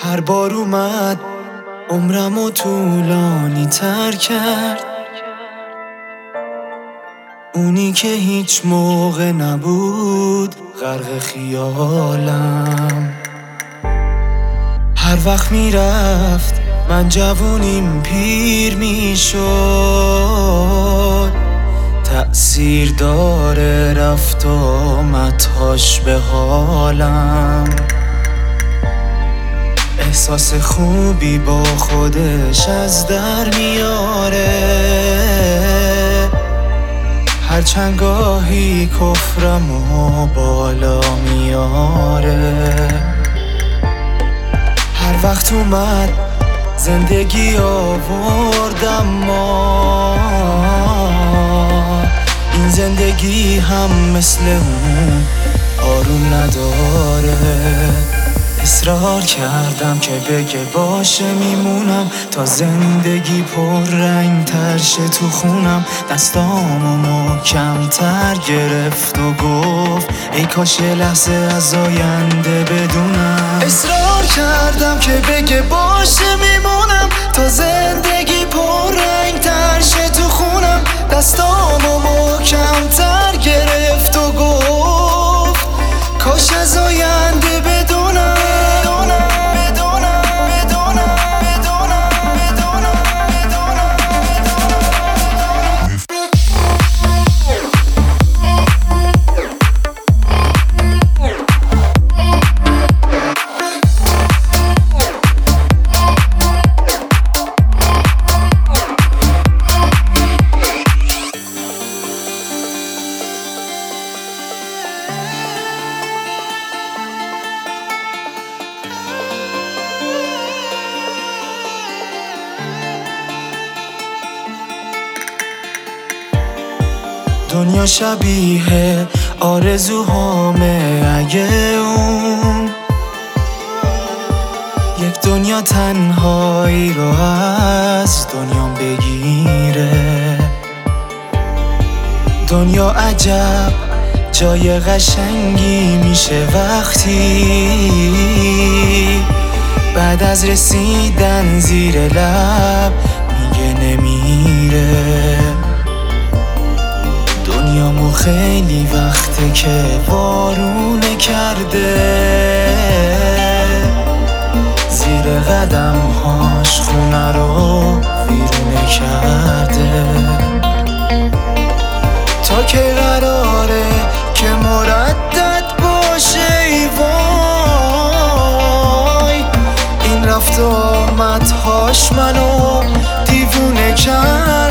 هر بار اومد عمرمو طولانی تر کرد، اونی که هیچ موقع نبود غرق خیالم. هر وقت میرفت من جوونیم پیر میشد، تأثیر داره رفت آمدهاش به حالم. احساس خوبی با خودش از در میاره، هرچند گاهی کفرمو بالا میاره. هر وقت اومد زندگی آوردم ما، این زندگی هم مثل اون آروم نداره. اصرار کردم که بگه باشه میمونم تا زندگی پر رنگ تر شه تو خونم. دستامو محکم تر گرفت و گفت ای کاش یه لحظه از آینده بدونم. اصرار کردم که بگه باشه میمونم تا زندگی پر رنگ تر شه تو خونم. دستامو محکم تر گرفت و گفت کاش از آینده بدونم. دنیا شبیه آرزوهامه اگه اون یک دنیا تنهایی رو از دنیام بگیره. دنیا عجب جای قشنگی میشه وقتی بعد از رسیدن زیر لب میگه نمیره. دنیامو خیلی وقته که وارونه کرده، زیر قدمهاش خونه رو ویرونه کرده. تا که قراره که مردد باشه ای وای، این رفت و آمدهاش منو دیوونه کرده.